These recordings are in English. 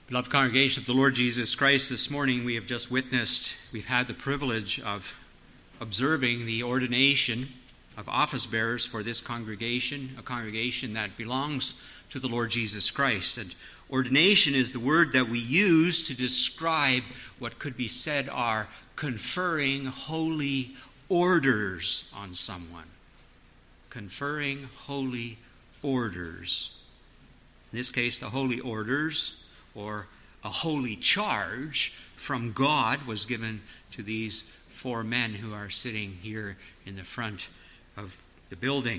Beloved congregation of the Lord Jesus Christ, this morning we've had the privilege of observing the ordination of office bearers for this congregation, a congregation that belongs to the Lord Jesus Christ. And ordination is the word that we use to describe what could be said are conferring holy orders on someone. Conferring holy orders. In this case, the holy orders, or a holy charge from God, was given to these four men who are sitting here in the front of the building.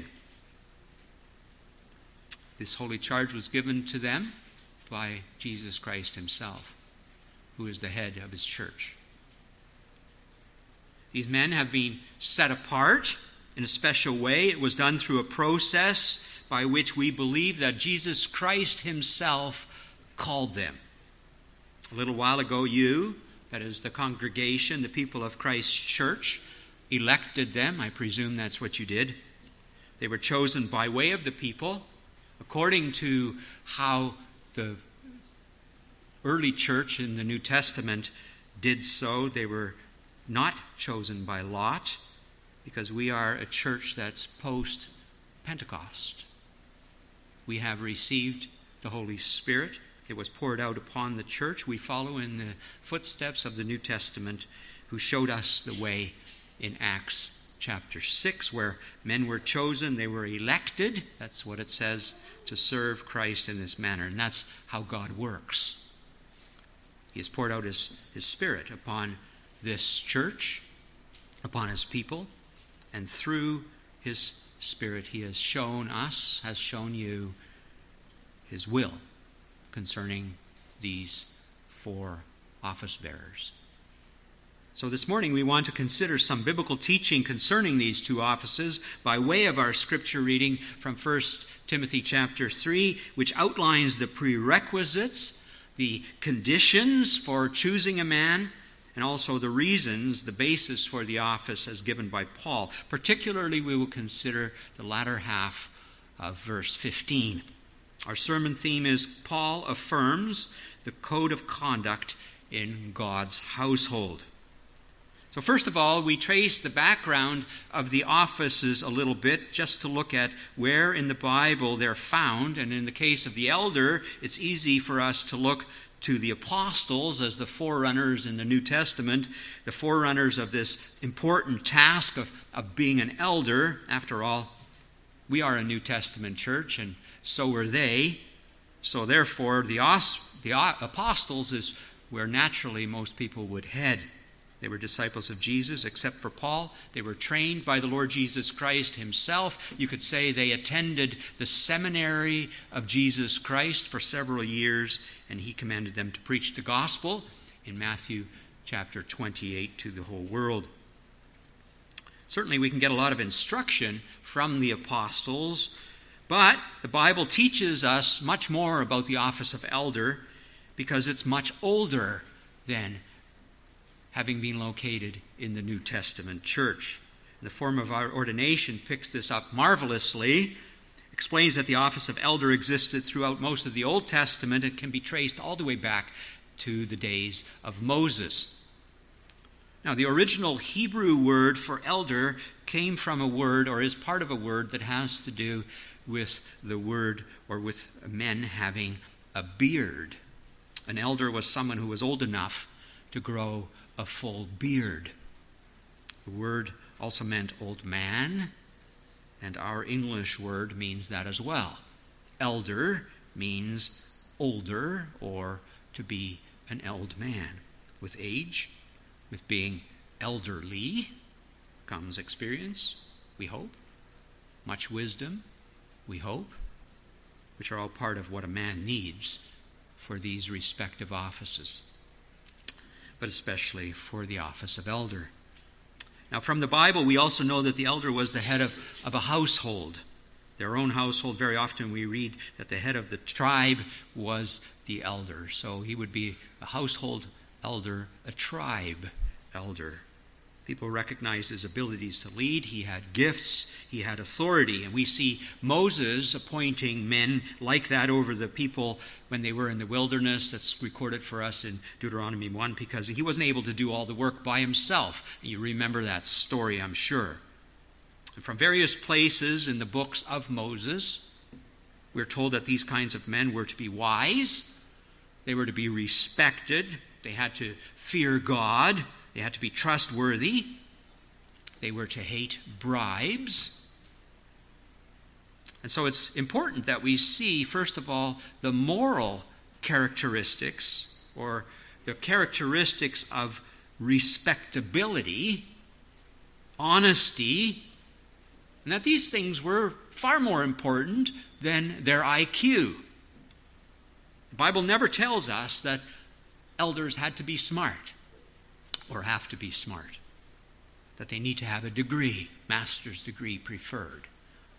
This holy charge was given to them by Jesus Christ himself, who is the head of his church. These men have been set apart in a special way. It was done through a process by which we believe that Jesus Christ himself called them. A little while ago, you, that is the congregation, the people of Christ's church, elected them. I presume that's what you did. They were chosen by way of the people, according to how the early church in the New Testament did so. They were not chosen by lot, because we are a church that's post-Pentecost. We have received the Holy Spirit. It was poured out upon the church. We follow in the footsteps of the New Testament, who showed us the way in Acts chapter 6, where men were chosen, they were elected, that's what it says, to serve Christ in this manner. And that's how God works. He has poured out his Spirit upon this church, upon his people, and through his Spirit he has shown us, has shown you, his will concerning these four office bearers. So this morning we want to consider some biblical teaching concerning these two offices by way of our scripture reading from 1 Timothy chapter 3, which outlines the prerequisites, the conditions for choosing a man, and also the reasons, the basis for the office as given by Paul. Particularly, we will consider the latter half of verse 15. Our sermon theme is Paul affirms the code of conduct in God's household. So first of all, we trace the background of the offices a little bit, just to look at where in the Bible they're found. And in the case of the elder, it's easy for us to look to the apostles as the forerunners in the New Testament, the forerunners of this important task of being an elder. After all, we are a New Testament church, and so were they. So therefore, the apostles is where naturally most people would head. They were disciples of Jesus, except for Paul. They were trained by the Lord Jesus Christ himself. You could say they attended the seminary of Jesus Christ for several years, and he commanded them to preach the gospel in Matthew chapter 28 to the whole world. Certainly we can get a lot of instruction from the apostles, but the Bible teaches us much more about the office of elder because it's much older than having been located in the New Testament church. The form of our ordination picks this up marvelously, explains that the office of elder existed throughout most of the Old Testament and can be traced all the way back to the days of Moses. Now, the original Hebrew word for elder came from a word, or is part of a word, that has to do with the word, or with men having a beard. An elder was someone who was old enough to grow a full beard. The word also meant old man, and our English word means that as well. Elder means older, or to be an old man. With age, with being elderly, comes experience, we hope, much wisdom, we hope, which are all part of what a man needs for these respective offices, but especially for the office of elder. Now, from the Bible, we also know that the elder was the head of a household. Their own household. Very often we read that the head of the tribe was the elder. So he would be a household elder, a tribe elder. People recognized his abilities to lead. He had gifts. He had authority. And we see Moses appointing men like that over the people when they were in the wilderness. That's recorded for us in Deuteronomy 1, because he wasn't able to do all the work by himself. And you remember that story, I'm sure. And from various places in the books of Moses, we're told that these kinds of men were to be wise. They were to be respected. They had to fear God. They had to be trustworthy. They were to hate bribes. And so it's important that we see, first of all, the moral characteristics, or the characteristics of respectability, honesty, and that these things were far more important than their IQ. The Bible never tells us that elders had to be smart or have to be smart, that they need to have a degree, master's degree preferred.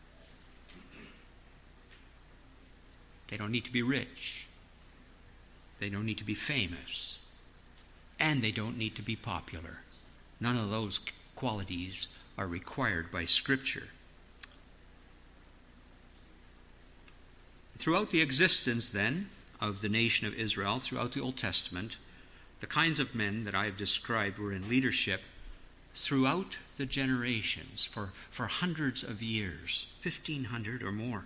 They don't need to be rich. They don't need to be famous. And they don't need to be popular. None of those qualities are required by Scripture. Throughout the existence, then, of the nation of Israel, throughout the Old Testament, the kinds of men that I have described were in leadership throughout the generations for hundreds of years, 1,500 or more.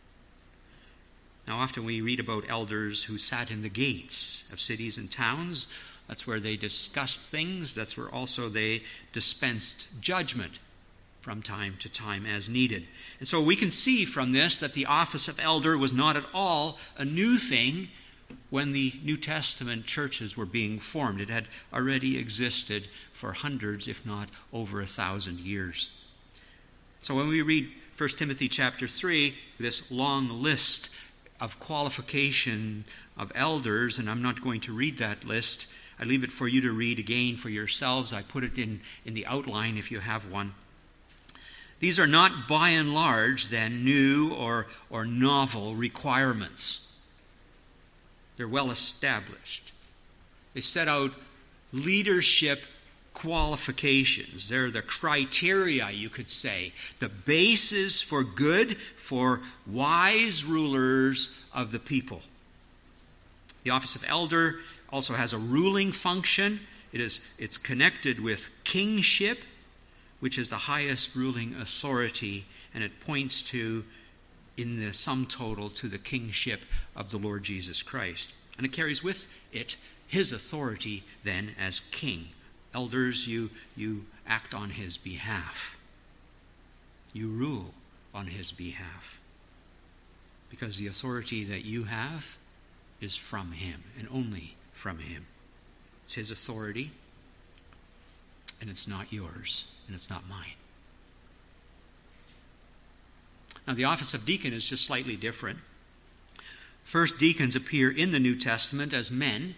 Now, often we read about elders who sat in the gates of cities and towns. That's where they discussed things. That's where also they dispensed judgment from time to time as needed. And so we can see from this that the office of elder was not at all a new thing when the New Testament churches were being formed. It had already existed for hundreds, if not over 1,000 years. So when we read 1 Timothy chapter 3, this long list of qualification of elders, and I'm not going to read that list. I leave it for you to read again for yourselves. I put it in the outline if you have one. These are not by and large then new or novel requirements. They're well established. They set out leadership qualifications. They're the criteria, you could say, the basis for good, for wise rulers of the people. The office of elder also has a ruling function. It's connected with kingship, which is the highest ruling authority, and it points to, in the sum total, to the kingship of the Lord Jesus Christ. And it carries with it his authority then as king. Elders, you act on his behalf. You rule on his behalf. Because the authority that you have is from him, and only from him. It's his authority, and it's not yours, and it's not mine. Now, the office of deacon is just slightly different. First, deacons appear in the New Testament as men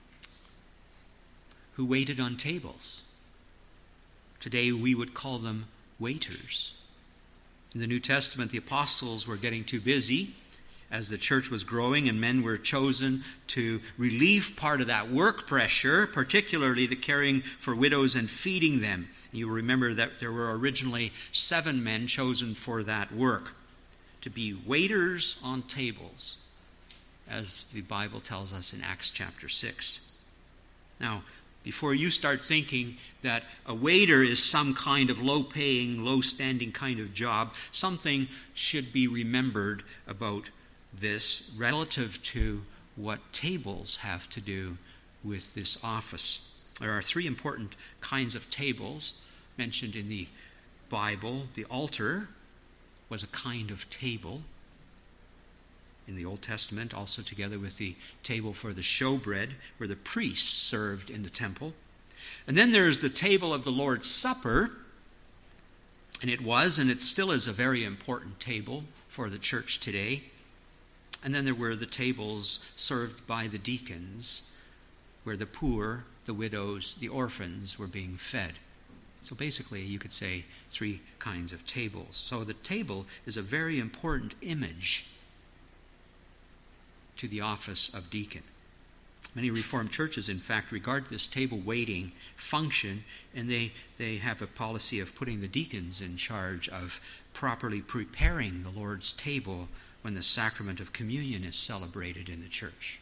who waited on tables. Today, we would call them waiters. In the New Testament, the apostles were getting too busy as the church was growing, and men were chosen to relieve part of that work pressure, particularly the caring for widows and feeding them. You remember that there were originally 7 men chosen for that work, to be waiters on tables, as the Bible tells us in Acts chapter 6. Now, before you start thinking that a waiter is some kind of low-paying, low-standing kind of job, something should be remembered about this relative to what tables have to do with this office. There are 3 important kinds of tables mentioned in the Bible. The altar was a kind of table in the Old Testament, also together with the table for the showbread, where the priests served in the temple. And then there's the table of the Lord's Supper, and it was, and it still is, a very important table for the church today. And then there were the tables served by the deacons, where the poor, the widows, the orphans were being fed. So basically, you could say 3 kinds of tables. So the table is a very important image to the office of deacon. Many Reformed churches, in fact, regard this table waiting function, and they have a policy of putting the deacons in charge of properly preparing the Lord's table when the sacrament of communion is celebrated in the church.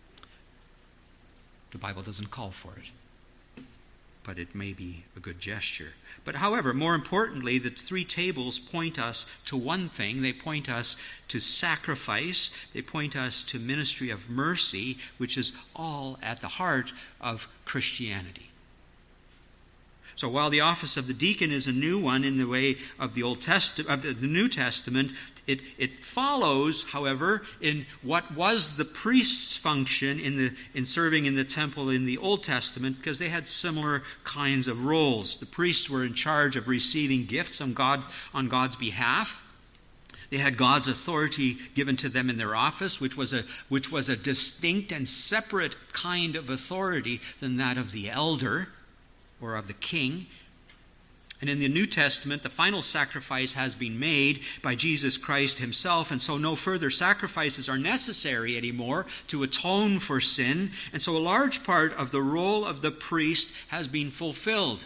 The Bible doesn't call for it, but it may be a good gesture. But however, more importantly, the three tables point us to one thing. They point us to sacrifice. They point us to ministry of mercy, which is all at the heart of Christianity. So while the office of the deacon is a new one in the way of the New Testament, it follows, however, in what was the priest's function in serving in the temple in the Old Testament, because they had similar kinds of roles. The priests were in charge of receiving gifts on God's behalf. They had God's authority given to them in their office, which was a distinct and separate kind of authority than that of the elder or of the king. And in the New Testament, the final sacrifice has been made by Jesus Christ himself, and so no further sacrifices are necessary anymore to atone for sin. And so a large part of the role of the priest has been fulfilled.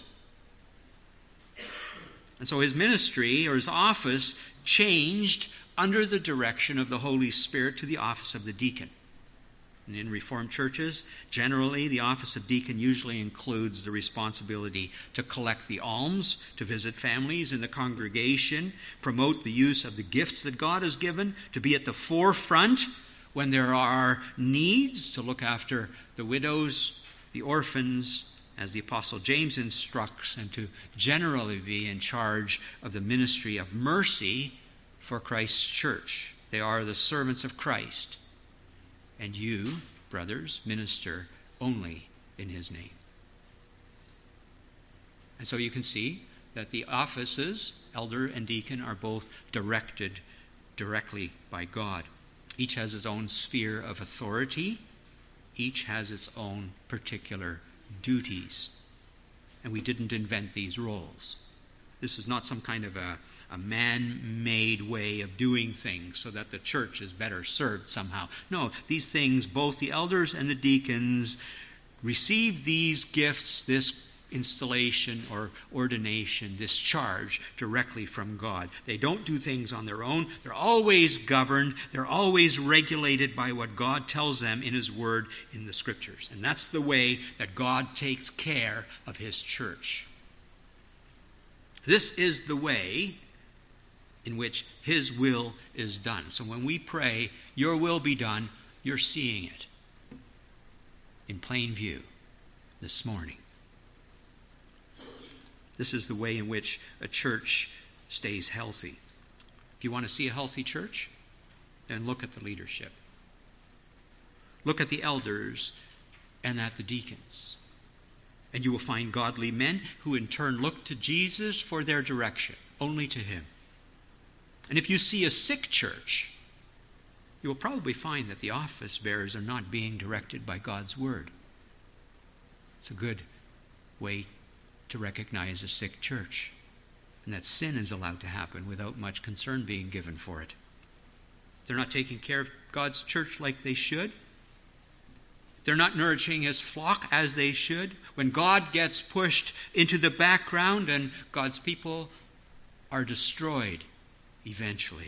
And so his ministry, or his office, changed under the direction of the Holy Spirit to the office of the deacon. And in Reformed churches, generally, the office of deacon usually includes the responsibility to collect the alms, to visit families in the congregation, promote the use of the gifts that God has given, to be at the forefront when there are needs, to look after the widows, the orphans, as the Apostle James instructs, and to generally be in charge of the ministry of mercy for Christ's church. They are the servants of Christ. And you, brothers, minister only in his name. And so you can see that the offices, elder and deacon, are both directed directly by God. Each has its own sphere of authority. Each has its own particular duties. And we didn't invent these roles. This is not some kind of a man-made way of doing things so that the church is better served somehow. No, these things, both the elders and the deacons receive these gifts, this installation or ordination, this charge directly from God. They don't do things on their own. They're always governed. They're always regulated by what God tells them in his word in the scriptures. And that's the way that God takes care of his church. This is the way in which his will is done. So when we pray, your will be done, you're seeing it in plain view this morning. This is the way in which a church stays healthy. If you want to see a healthy church, then look at the leadership. Look at the elders and at the deacons. And you will find godly men who in turn look to Jesus for their direction, only to him. And if you see a sick church, you will probably find that the office bearers are not being directed by God's word. It's a good way to recognize a sick church, and that sin is allowed to happen without much concern being given for it. They're not taking care of God's church like they should. They're not nourishing his flock as they should. When God gets pushed into the background and God's people are destroyed eventually.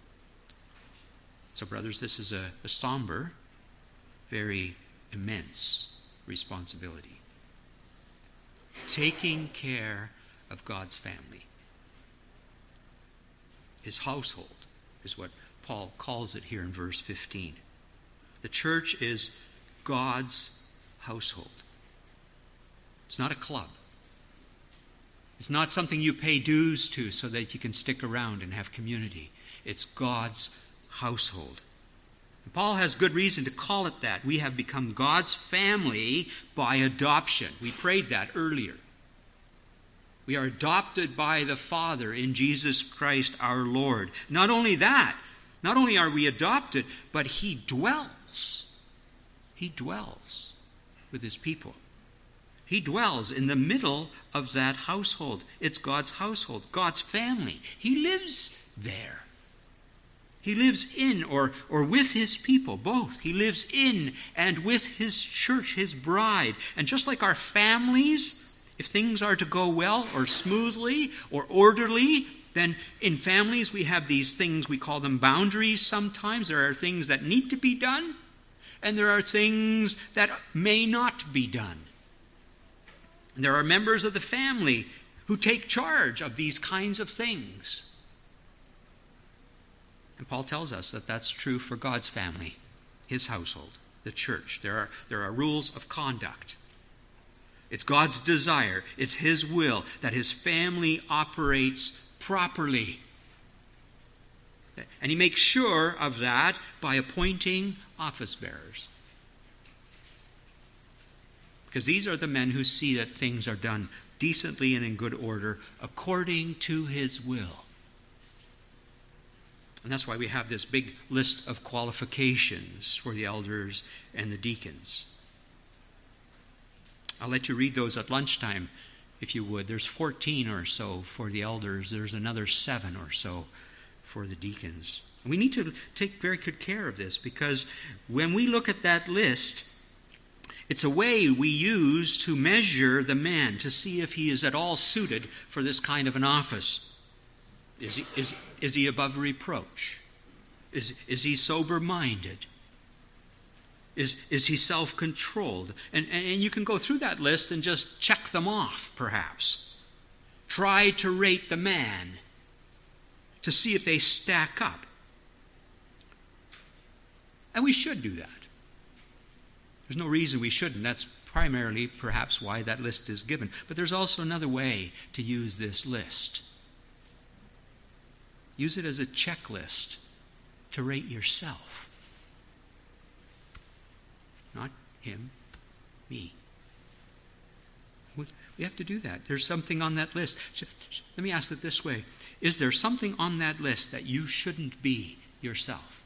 So, brothers, this is a somber, very immense responsibility. Taking care of God's family. His household is what Paul calls it here in verse 15. The church is God's household. It's not a club. It's not something you pay dues to so that you can stick around and have community. It's God's household. And Paul has good reason to call it that. We have become God's family by adoption. We prayed that earlier. We are adopted by the Father in Jesus Christ our Lord. Not only that, not only are we adopted, but he dwells. He dwells with his people. He dwells in the middle of that household. It's God's household, God's family. He lives there. He lives in or with his people, both. He lives in and with his church, his bride. And just like our families, if things are to go well or smoothly or orderly, then in families we have these things, we call them boundaries sometimes. There are things that need to be done, and there are things that may not be done. And there are members of the family who take charge of these kinds of things. And Paul tells us that that's true for God's family, his household, the church. There are rules of conduct. It's God's desire, it's his will that his family operates properly. And he makes sure of that by appointing office bearers. Because these are the men who see that things are done decently and in good order according to his will. And that's why we have this big list of qualifications for the elders and the deacons. I'll let you read those at lunchtime, if you would. There's 14 or so for the elders. There's another 7 or so for the deacons. And we need to take very good care of this, because when we look at that list, it's a way we use to measure the man, to see if he is at all suited for this kind of an office. Is he above reproach? Is he sober-minded? Is he self-controlled? And you can go through that list and just check them off, perhaps. Try to rate the man to see if they stack up. And we should do that. There's no reason we shouldn't. That's primarily perhaps why that list is given. But there's also another way to use this list. Use it as a checklist to rate yourself. Not him, me. We have to do that. There's something on that list. Let me ask it this way. Is there something on that list that you shouldn't be yourself?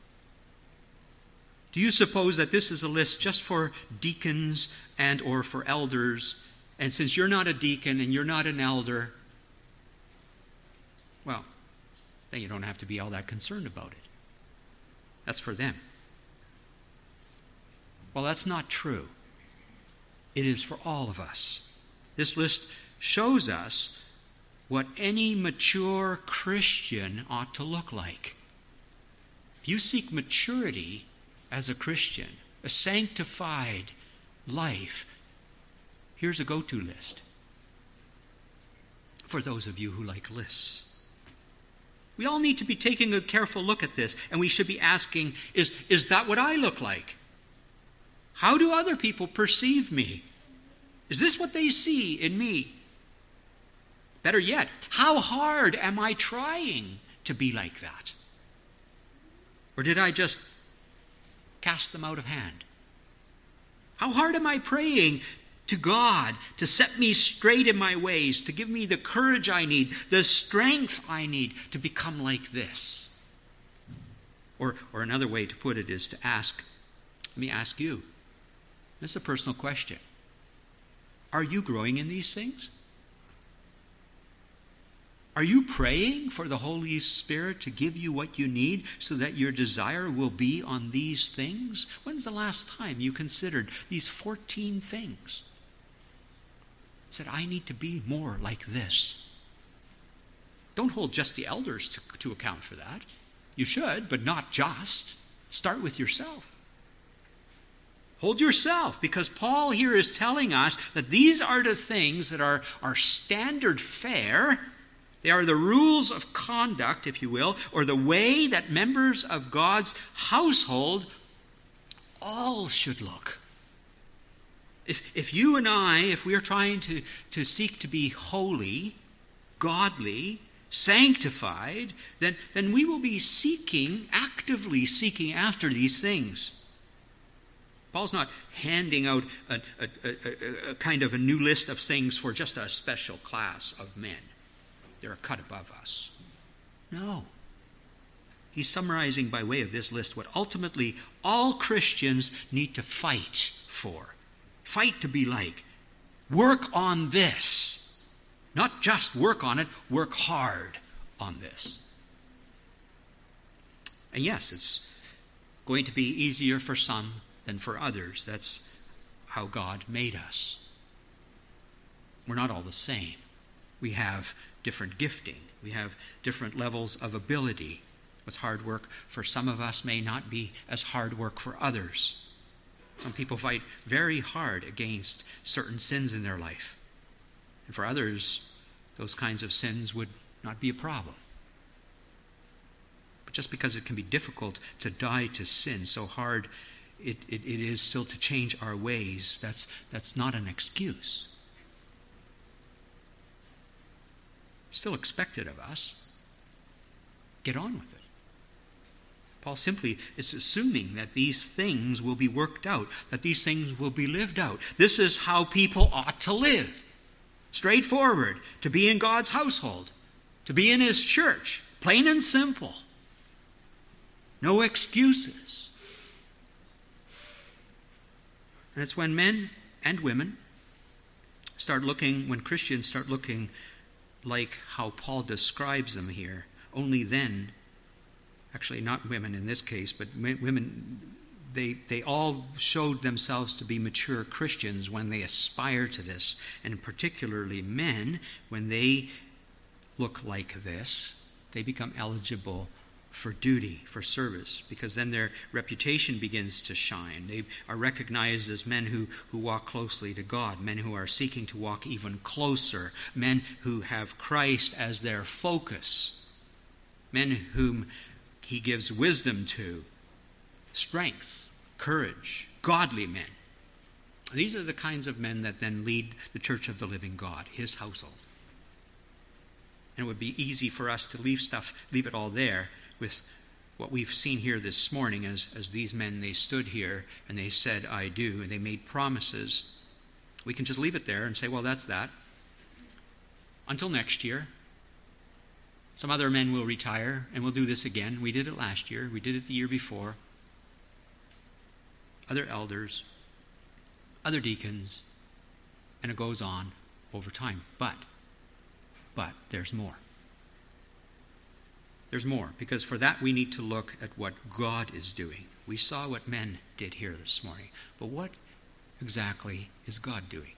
Do you suppose that this is a list just for deacons and or for elders, and since you're not a deacon and you're not an elder, well, then you don't have to be all that concerned about it. That's for them. Well, that's not true. It is for all of us. This list shows us what any mature Christian ought to look like. If you seek maturity as a Christian, a sanctified life, here's a go-to list for those of you who like lists. We all need to be taking a careful look at this, and we should be asking, is that what I look like? How do other people perceive me? Is this what they see in me? Better yet, how hard am I trying to be like that? Or did I just cast them out of hand? How hard am I praying to God to set me straight in my ways, to give me the courage I need, the strength I need to become like this? Or another way to put it is to ask, let me ask you, this is a personal question. Are you growing in these things? Are you praying for the Holy Spirit to give you what you need so that your desire will be on these things? When's the last time you considered these 14 things? Said, I need to be more like this. Don't hold just the elders to account for that. You should, but not just. Start with yourself. Hold yourself, because Paul here is telling us that these are the things that are standard fare. They are the rules of conduct, if you will, or the way that members of God's household all should look. If you and I, if we are trying to seek to be holy, godly, sanctified, then we will be actively seeking after these things. Paul's not handing out a kind of a new list of things for just a special class of men. They're a cut above us. No. He's summarizing by way of this list what ultimately all Christians need to fight for. Fight to be like. Work on this. Not just work on it, work hard on this. And yes, it's going to be easier for some than for others. That's how God made us. We're not all the same. We have different gifting. We have different levels of ability. What's hard work for some of us may not be as hard work for others. Some people fight very hard against certain sins in their life. And for others, those kinds of sins would not be a problem. But just because it can be difficult to die to sin, so hard it is still to change our ways, that's not an excuse. Still expected of us. Get on with it. Paul simply is assuming that these things will be worked out, that these things will be lived out. This is how people ought to live. Straightforward, to be in God's household, to be in His church, plain and simple. No excuses. And it's when men and women when Christians start looking like how Paul describes them here, only then, actually not women in this case, but women, they all showed themselves to be mature Christians when they aspire to this. And particularly men, when they look like this, they become eligible for duty, for service, because then their reputation begins to shine. They are recognized as men who walk closely to God, men who are seeking to walk even closer, men who have Christ as their focus, men whom He gives wisdom to, strength, courage, godly men. These are the kinds of men that then lead the church of the living God, His household. And it would be easy for us to leave it all there with what we've seen here this morning as these men, they stood here and they said, I do, and they made promises. We can just leave it there and say, well, that's that. Until next year. Some other men will retire and we'll do this again. We did it last year. We did it the year before. Other elders, other deacons, and it goes on over time. But there's more. There's more, because for that we need to look at what God is doing. We saw what men did here this morning, but what exactly is God doing?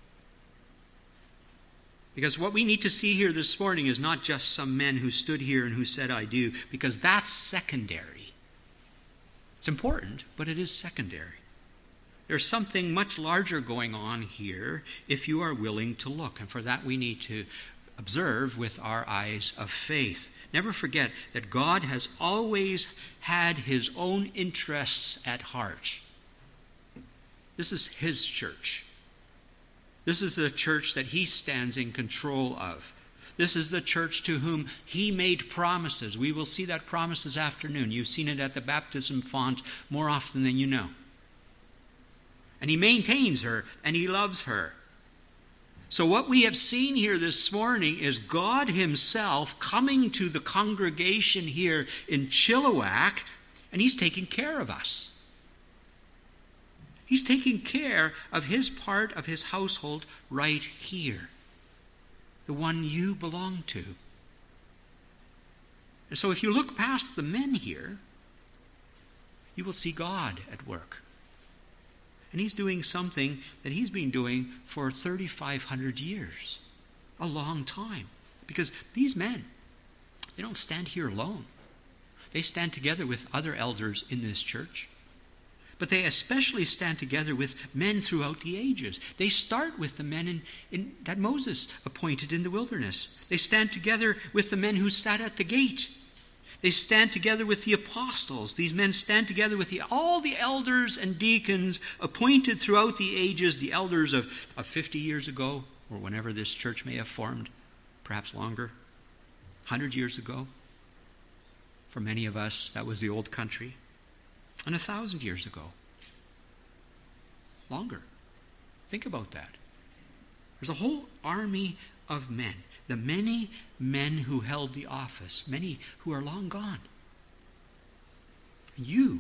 Because what we need to see here this morning is not just some men who stood here and who said, I do, because that's secondary. It's important, but it is secondary. There's something much larger going on here if you are willing to look, and for that we need to observe with our eyes of faith. Never forget that God has always had His own interests at heart. This is His church. This is the church that He stands in control of. This is the church to whom He made promises. We will see that promise this afternoon. You've seen it at the baptism font more often than you know. And He maintains her and He loves her. So what we have seen here this morning is God Himself coming to the congregation here in Chilliwack, and He's taking care of us. He's taking care of His part of His household right here, the one you belong to. And so if you look past the men here, you will see God at work. And He's doing something that He's been doing for 3,500 years. A long time. Because these men, they don't stand here alone. They stand together with other elders in this church. But they especially stand together with men throughout the ages. They start with the men that Moses appointed in the wilderness. They stand together with the men who sat at the gate. They stand together with the apostles. These men stand together with all the elders and deacons appointed throughout the ages, the elders of 50 years ago, or whenever this church may have formed, perhaps longer, 100 years ago. For many of us, that was the old country. And 1,000 years ago. Longer. Think about that. There's a whole army of men. The many men who held the office, many who are long gone. You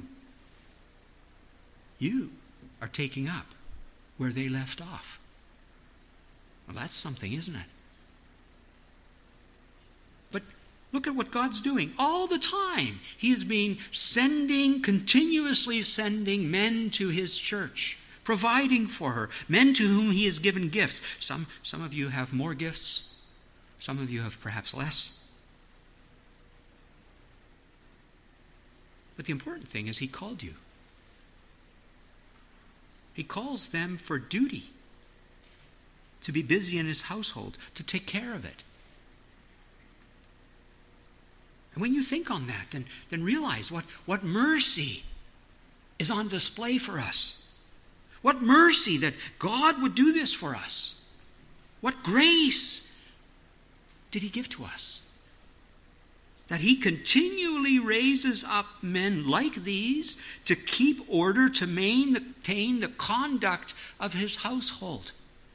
are taking up where they left off. Well, that's something, isn't it? But Look at what God's doing all the time. He has been continuously sending men to his church, providing for her, men to whom he has given gifts. Some of you have more gifts. Some of you have perhaps less. But the important thing is he called you. He calls them for duty, to be busy in his household, to take care of it. And when you think on that, then realize what mercy is on display for us. What mercy that God would do this for us. What grace did he give to us? That he continually raises up men like these to keep order, to maintain the conduct of his household.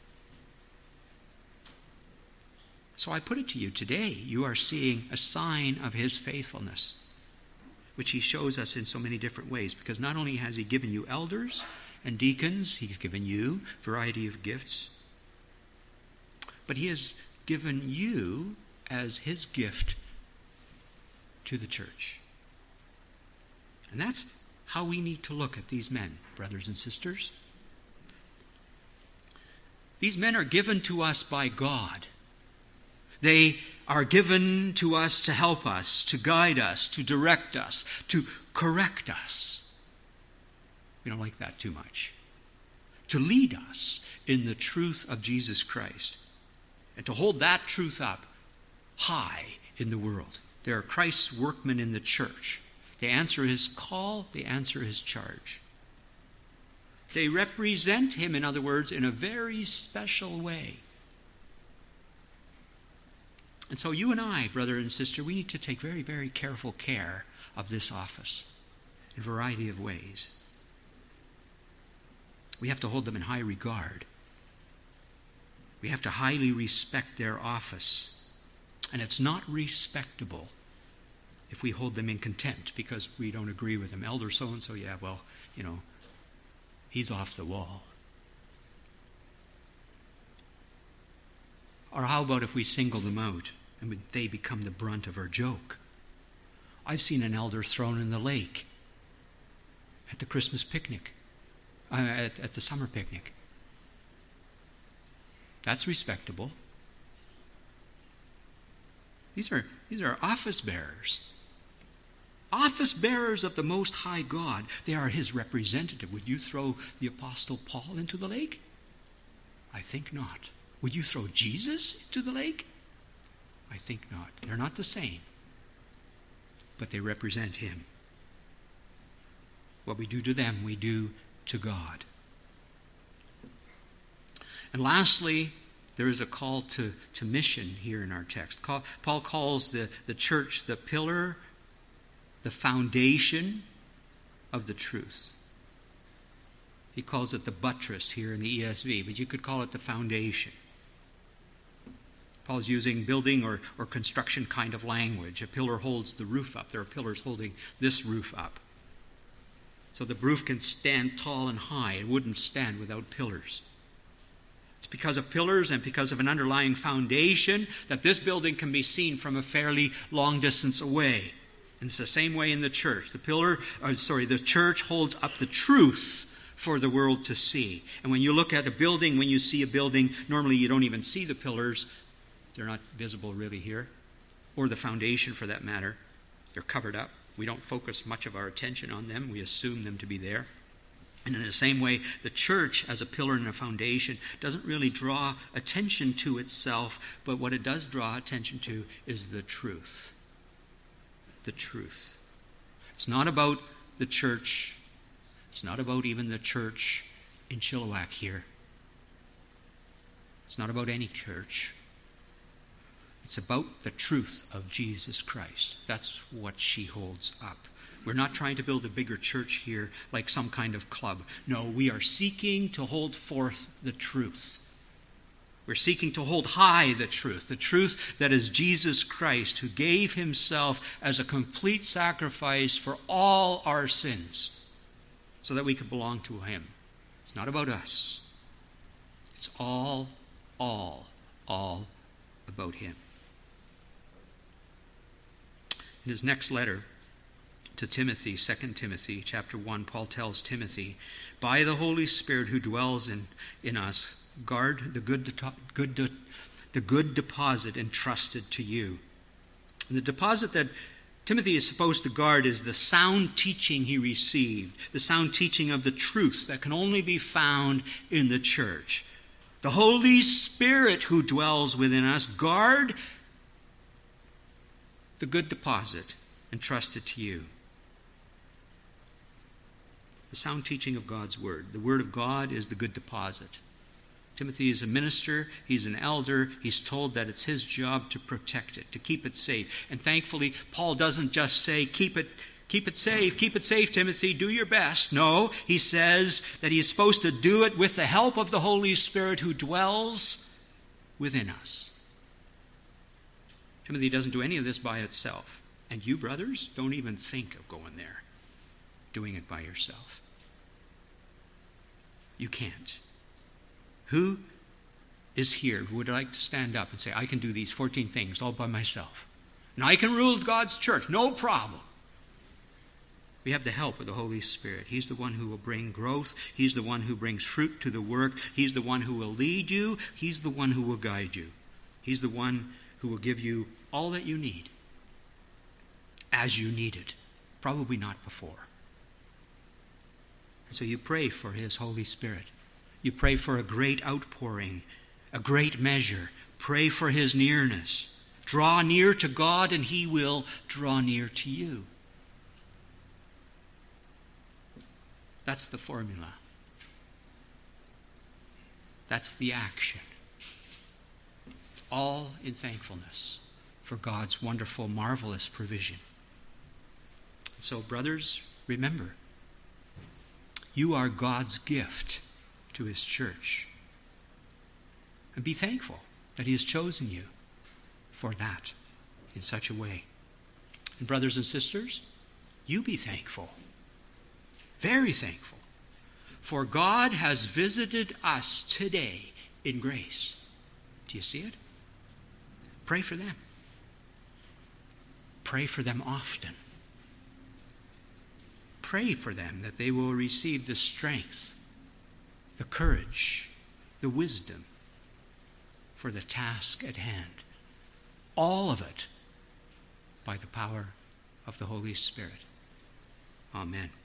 So I put it to you today, you are seeing a sign of his faithfulness, which he shows us in so many different ways, because not only has he given you elders and deacons, he's given you a variety of gifts, but he has given you as his gift to the church. And that's how we need to look at these men, brothers and sisters. These men are given to us by God. They are given to us to help us, to guide us, to direct us, to correct us. We don't like that too much. To lead us in the truth of Jesus Christ, and to hold that truth up high in the world. They are Christ's workmen in the church. They answer his call, they answer his charge. They represent him, in other words, in a very special way. And so you and I, brother and sister, we need to take very, very careful care of this office in a variety of ways. We have to hold them in high regard. We have to highly respect their office. And it's not respectable if we hold them in contempt because we don't agree with them. Elder so-and-so, yeah, well, he's off the wall. Or how about if we single them out and they become the brunt of our joke? I've seen an elder thrown in the lake at the Christmas picnic, at the summer picnic. That's respectable. These are office bearers. Office bearers of the Most High God. They are his representative. Would you throw the Apostle Paul into the lake? I think not. Would you throw Jesus into the lake? I think not. They're not the same. But they represent him. What we do to them, we do to God. And lastly, there is a call to mission here in our text. Paul calls the church the pillar, the foundation of the truth. He calls it the buttress here in the ESV, but you could call it the foundation. Paul's using building or construction kind of language. A pillar holds the roof up. There are pillars holding this roof up. So the roof can stand tall and high. It wouldn't stand without pillars. It's because of pillars and because of an underlying foundation that this building can be seen from a fairly long distance away. And it's the same way in the church. The church holds up the truth for the world to see. And when you look at a building, when you see a building, normally you don't even see the pillars. They're not visible really here. Or the foundation for that matter. They're covered up. We don't focus much of our attention on them. We assume them to be there. And in the same way, the church as a pillar and a foundation doesn't really draw attention to itself, but what it does draw attention to is the truth. The truth. It's not about the church. It's not about even the church in Chilliwack here. It's not about any church. It's about the truth of Jesus Christ. That's what she holds up. We're not trying to build a bigger church here like some kind of club. No, we are seeking to hold forth the truth. We're seeking to hold high the truth that is Jesus Christ, who gave himself as a complete sacrifice for all our sins so that we could belong to him. It's not about us. It's all about him. In his next letter to Timothy, 2 Timothy chapter 1, Paul tells Timothy, by the Holy Spirit who dwells in us, guard the good deposit entrusted to you. And the deposit that Timothy is supposed to guard is the sound teaching he received, the sound teaching of the truth that can only be found in the church. The Holy Spirit who dwells within us, guard the good deposit entrusted to you. The sound teaching of God's Word. The Word of God is the good deposit. Timothy is a minister, he's an elder, he's told that it's his job to protect it, to keep it safe. And thankfully, Paul doesn't just say, keep it safe, Timothy, do your best. No, he says that he is supposed to do it with the help of the Holy Spirit who dwells within us. Timothy doesn't do any of this by itself. And you, brothers, don't even think of going there, doing it by yourself. You can't. Who is here who would like to stand up and say, I can do these 14 things all by myself, and I can rule God's church, no problem? We have the help of the Holy Spirit. He's the one who will bring growth. He's the one who brings fruit to the work. He's the one who will lead you. He's the one who will guide you. He's the one who will give you all that you need as you need it, probably not before. And so you pray for his Holy Spirit. You pray for a great outpouring, a great measure. Pray for his nearness. Draw near to God and he will draw near to you. That's the formula. That's the action. All in thankfulness for God's wonderful, marvelous provision. So, brothers, remember, you are God's gift to his church. And be thankful that he has chosen you for that in such a way. And brothers and sisters, you be thankful, very thankful, for God has visited us today in grace. Do you see it? Pray for them. Pray for them often. Pray for them that they will receive the strength, the courage, the wisdom for the task at hand. All of it by the power of the Holy Spirit. Amen.